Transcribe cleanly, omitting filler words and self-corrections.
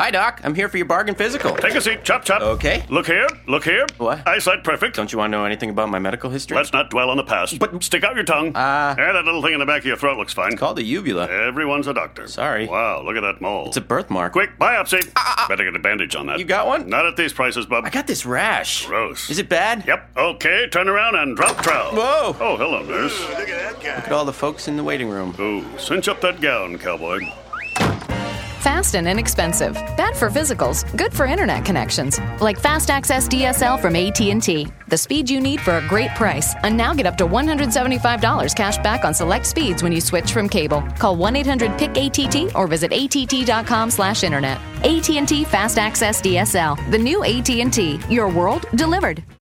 Hi, Doc. I'm here for your bargain physical. Take a seat, chop chop. Okay. Look here, look here. What? Eyesight perfect. Don't you want to know anything about my medical history? Let's not dwell on the past. But- Stick out your tongue. That little thing in the back of your throat looks fine. It's called a uvula. Everyone's a doctor. Sorry. Wow, look at that mole. It's a birthmark. Quick, biopsy. Better get a bandage on that. You got one? Not at these prices, bub. I got this rash. Gross. Is it bad? Yep. Okay, turn around and drop trowel. Whoa! Oh, hello, nurse. Look at that guy. Look at all the folks in the waiting room. Ooh, cinch up that gown, cowboy. Fast and inexpensive. Bad for physicals, good for internet connections. Like Fast Access DSL from AT&T. The speed you need for a great price. And now get up to $175 cash back on select speeds when you switch from cable. Call 1-800-PIC-ATT or visit att.com/internet. AT&T Fast Access DSL. The new AT&T. Your world delivered.